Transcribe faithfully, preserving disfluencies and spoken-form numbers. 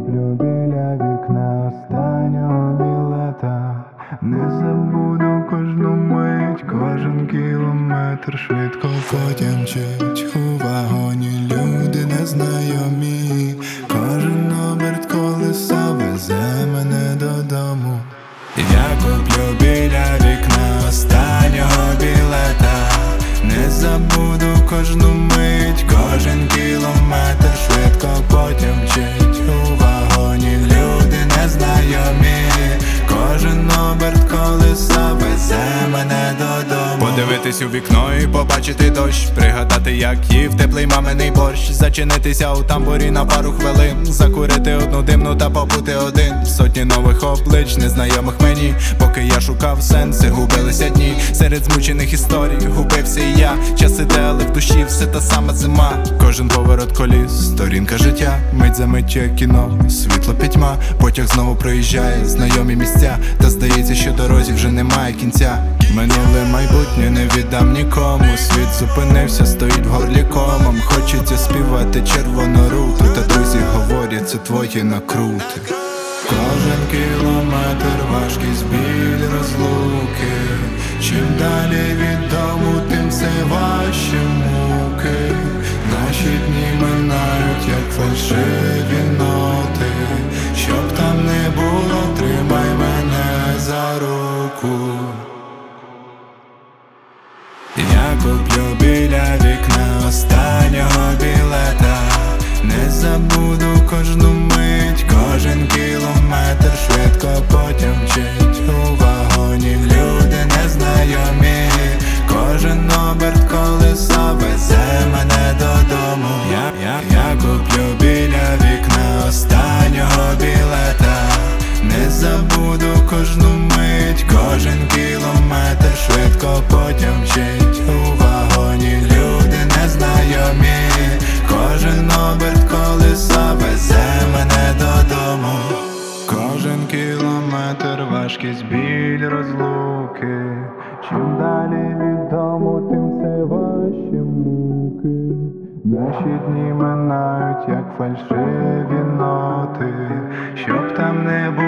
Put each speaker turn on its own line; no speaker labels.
куплю біля вікна останнього білета. Не забуду кожну мить, кожен кілометр швидко потім мчить у вагоні люди незнайомі. Кожен оберт колеса везе мене додому. Я куплю біля вікна останнього білета. Не забуду кожну мить, кожен кілометр швидко потім мчить у вагоні люди незнайомі. Кожен оберт колеса везе мене додому. Подивитись у вікно і побачити дощ, пригадати, як їв теплий маминий борщ. Зачинитися у тамбурі на пару хвилин, закурити одну димну та побути один. Сотні нових облич, незнайомих мені. Поки я шукав сенси, губилися дні. Серед змучених історій губився і я. Час іде, але в душі все та сама зима. Кожен поворот коліс, сторінка життя. Мить за миттю як кіно, світло пітьма. Потяг знову проїжджає знайомі місця. Та здається, що дорозі вже немає кінця. Минуле майбутнє не віддам нікому. Світ зупинився, стоїть в горлі комом. Хочеться співати червону руту, та друзі говорять, це твої накрути. Кожен кілометр важкість, біль, розлуки. Чим далі від дому, тим все важче муки. Наші дні минають, як фальшиві ноти. Щоб там не було, тримай мене за руку. Я куплю біля вікна останнього білета. Не забуду кожну мить, кожен кілометр швидко потім мчить у вагоні люди незнайомі. Кожен оберт колеса везе мене додому. Я, я, я куплю біля вікна останнього білета. Не забуду кожну мить, кожен кілометр швидко потім мчить у вагоні люди незнайомі. Кожен оберт колеса везе мене додому. Кожен кілометр важкість, біль, розлуки. Чим далі від дому, тим все важче муки. Наші дні минають, як фальшиві ноти. Щоб там не було,